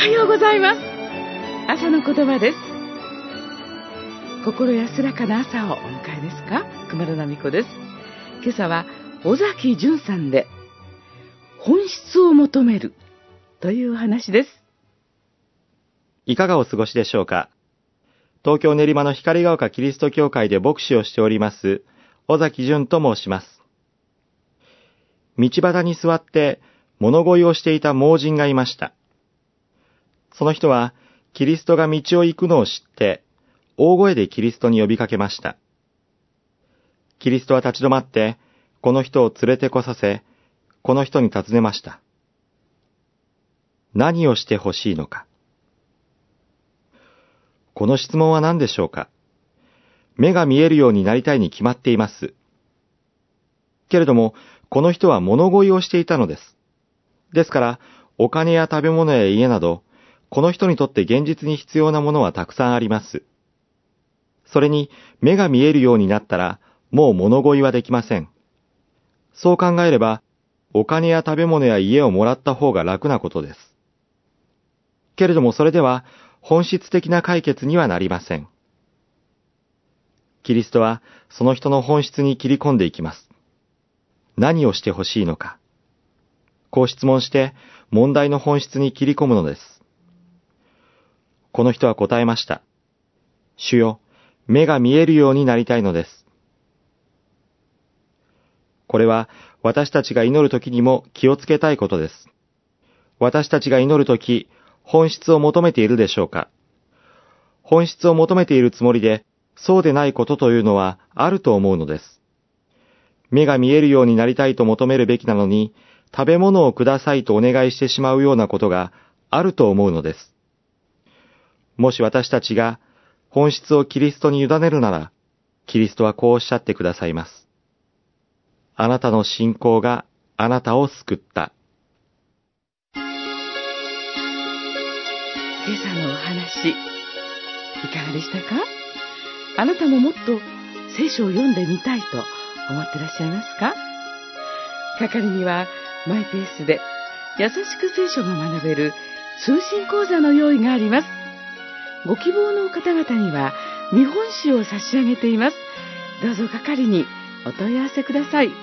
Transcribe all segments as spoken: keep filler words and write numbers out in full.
はようございます。朝の言葉です。心安らかな朝をお迎えですか？熊田奈美子です。今朝は尾崎淳さんで本質を求めるという話です。 いかがお過ごしでしょうか。東京練馬の光が丘キリスト教会で牧師をしております尾崎淳と申します。道端に座って物乞いをしていた盲人がいました。その人はキリストが道を行くのを知って大声でキリストに呼びかけました。キリストは立ち止まってこの人を連れてこさせ、この人に尋ねました。何をしてほしいのか。この質問は何でしょうか。目が見えるようになりたいに決まっています。けれども、この人は物乞いをしていたのです。ですから、お金や食べ物や家など、この人にとって現実に必要なものはたくさんあります。それに、目が見えるようになったら、もう物乞いはできません。そう考えれば、お金や食べ物や家をもらった方が楽なことです。けれどもそれでは、本質的な解決にはなりません。キリストはその人の本質に切り込んでいきます。何をしてほしいのか。こう質問して問題の本質に切り込むのです。この人は答えました。主よ、目が見えるようになりたいのです。これは私たちが祈るときにも気をつけたいことです。私たちが祈るとき、本質を求めているでしょうか。本質を求めているつもりで、そうでないことというのはあると思うのです。目が見えるようになりたいと求めるべきなのに、食べ物をくださいとお願いしてしまうようなことがあると思うのです。もし私たちが本質をキリストに委ねるなら、キリストはこうおっしゃってくださいます。あなたの信仰があなたを救った。 今朝のお話、いかがでしたか？あなたももっと聖書を読んでみたいと思ってらっしゃいますか？係にはマイペースで優しく聖書が学べる通信講座の用意があります。ご希望の方々には見本紙を差し上げています。どうぞ係にお問い合わせください。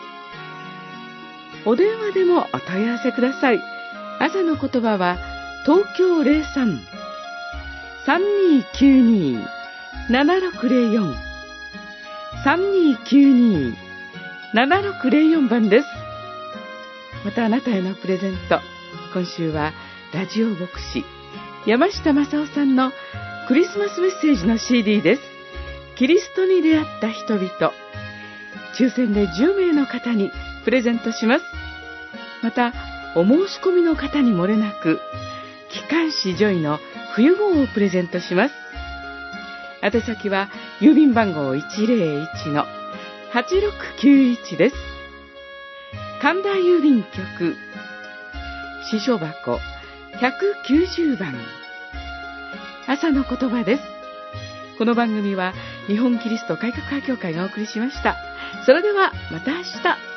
お電話でもお問い合わせください。朝の言葉は東京 ゼロさん さんにーきゅうにー ななろくゼロよん さんにーきゅうにー ななろくゼロよん 番です。またあなたへのプレゼント、今週はラジオ牧師山下正夫さんのクリスマスメッセージの シーディー です。キリストに出会った人々、抽選でじゅうめいの方にプレゼントします。またお申し込みの方に漏れなく機関誌ジョイの冬号をプレゼントします。宛先は郵便番号 いちぜろいちのはちろくきゅういち です。神田郵便局支所箱ひゃくきゅうじゅうばん。朝の言葉です。この番組は日本キリスト改革派協会がお送りしました。それではまた明日。